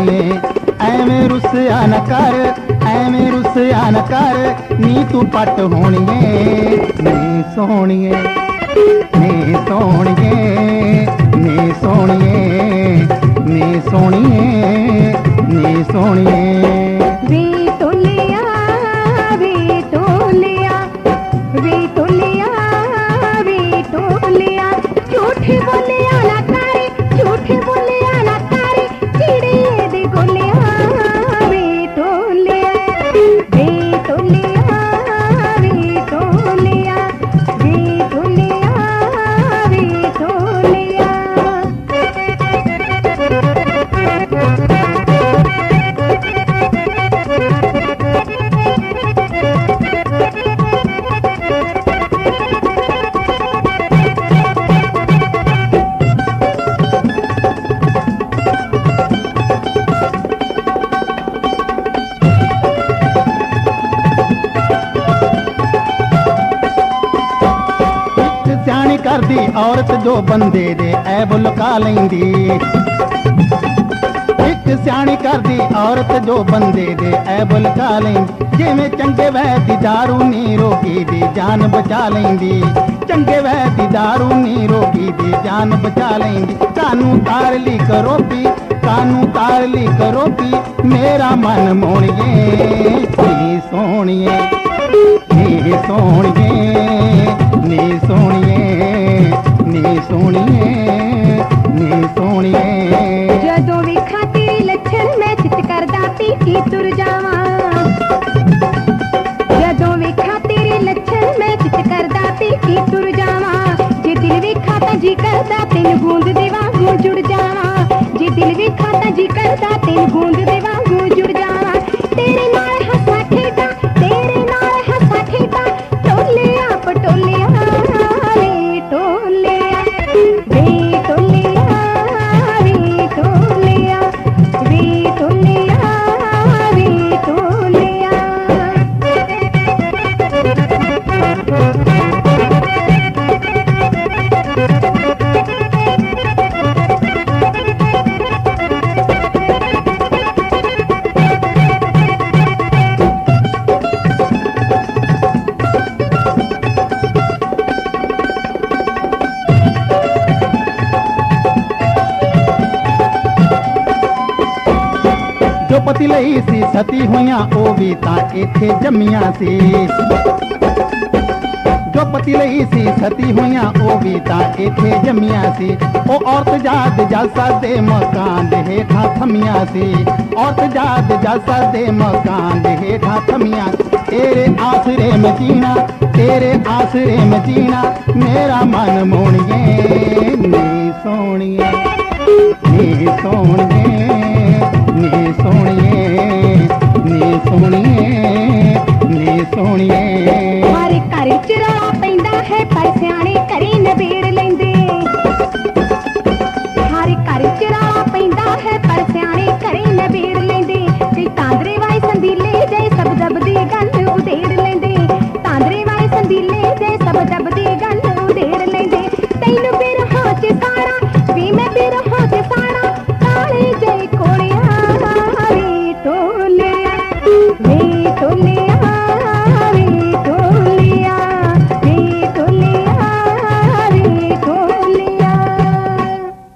सोहणिए ਐਵੇਂ ਰੁੱਸਿਆ ਨਾ ਕਰ ਐਵੇਂ ਰੁੱਸਿਆ ਨਾ ਕਰ ਨੀ ਤੂੰ ਪੱਟ ਹੋਣੀਏ ਨੀ ਸੋਹਣੀਏ ਨੀ ਸੋਹਣੀਏ ਨੀ ਸੋਹਣੀਏ ਨੀ ਸੋਹਣੀਏ ਨੀ ਸੋਹਣੀਏ ਵੇ ਤੋਲਿਆ ਵੇ ਤੋਲਿਆ ਵੇ ਤੋਲਿਆ ਵੇ ਤੋਲਿਆ ਝੂਠ ਬੋਲਿਆ ਨਾ ਕਰ ਝੂਠ ਬੋਲਿਆ ਨਾ ਕਰ ਚਿੜੇ ਦੇ ਗੋਲਿਆ ਵੇ ਤੋਲਿਆ ਵੇ ਤੋਲਿਆ ਵੇ ਤੋਲਿਆ ਵੇ ਤੋਲਿਆ ਵੇ ਤੋਲਿਆ ਸਿਆਣੀ ਕਰਦੀ ਔਰਤ ਜੋ ਬੰਦੇ ਦੇ ਐਬ ਲੁਕਾ ਲੈਂਦੀ ਇੱਕ ਸਿਆਣੀ ਕਰਦੀ ਔਰਤ ਜੋ ਬੰਦੇ ਦੇ ਐਬ ਲੁਕਾ ਲੈਂਦੀ ਜਿਵੇਂ ਚੰਗੇ ਵੈਦ ਦੀ ਦਾਰੂ ਨੀ ਰੋਗੀ ਦੀ ਜਾਨ ਬਚਾ ਲੈਂਦੀ ਚੰਗੇ ਵੈਦ ਦੀ ਦਾਰੂ ਨੀ ਰੋਗੀ ਦੀ ਜਾਨ ਬਚਾ ਲੈਂਦੀ ਕਾਨੂੰ ਤਾਰ ਲਈ ਕਰੋ ਪੀ ਕਾਨੂੰ ਤਾਰ ਲਈ ਕਰੋ ਪੀ ਮੇਰਾ ਮਨ ਮੋਣੀਏ ਨੀ ਸੋਹਣੀਏ ਨੀ ਸੋਹਣੀਏ ਨੀ ਸੋਹਣੀਏ ਨੀ ਸੋਹਣੀਏ ਨੀ ਸੋਹਣੀਏ ਜਦੋਂ ਵੇਖਾਂ ਤੇਰੇ ਲੱਛਣ ਮੈਂ ਚਿੱਤ ਕਰਦਾ ਪੀਤੀ ਤੁਰ ਜਾਵਾਂ ਜਦੋਂ ਵੇਖਾਂ ਤੇਰੇ ਲੱਛਣ ਮੈਂ ਚਿੱਤ ਕਰਦਾ ਪੀਤੀ ਤੁਰ ਜਾਵਾਂ ਜੇ ਦਿਲ ਵੇਖਾਂ ਤਾਂ ਜੀ ਕਰਦਾ ਤੈਨੂੰ ਗੂੰਦ ਦੇ ਵਾਂਗੂ ਜੁੜ ਜਾਵਾਂ ਜੇ ਦਿਲ ਵੇਖਾਂ ਤਾਂ ਜੀ ਕਰਦਾ ਤੈਨੂੰ ਗੂੰਦ ਦੇ ਵਾਂਗੂ ਜੁੜ ਜਾਵਾਂ ਤੇਰੇ ਨਾਲ ਹੱਸਾਂ ਖੇਡਾਂ ਤੇਰੇ ਨਾਲ ਹੱਸਾਂ ਖੇਡਾਂ ਟੋਲਿਆ ਪਟੋਲਿਆ ਵੇ ਟੋਲਿਆ ਵੇ ਟੋਲਿਆ ਵੇ ਟੋਲਿਆ ਵੇ ਟੋਲਿਆ ਵੇ ਟੋਲਿਆ ਜੋ ਪਤੀ ਲਈ ਸੀ ਸਤੀ ਹੋਈਆਂ ਉਹ ਵੀ ਤਾਂ ਇੱਥੇ ਜੰਮੀਆਂ ਸੀ ਜੋ ਪਤੀ ਲਈ ਸੀ ਸਤੀ ਹੋਈਆਂ ਉਹ ਵੀ ਤਾਂ ਇੱਥੇ ਜੰਮੀਆਂ ਸੀ ਉਹ ਔਰਤ ਜਾਤ ਜਲਸਾ ਦੇ ਮਕਾਨ ਦੇ ਹੇਠਾਂ ਥਮੀਆਂ ਸੀ ਔਰਤ ਜਾਤ ਜਲਸਾ ਦੇ ਮਕਾਨ ਦੇ ਹੇਠਾਂ ਥਮੀਆਂ ਤੇਰੇ ਆਸਰੇ ਮਦੀਨਾ ਤੇਰੇ ਆਸਰੇ ਮਦੀਨਾ ਮੇਰਾ ਮਨ ਮੋਣੀਏ ਨੀ ਸੋਹਣੀਏ ਨੀ ਸੋਹਣੀਏ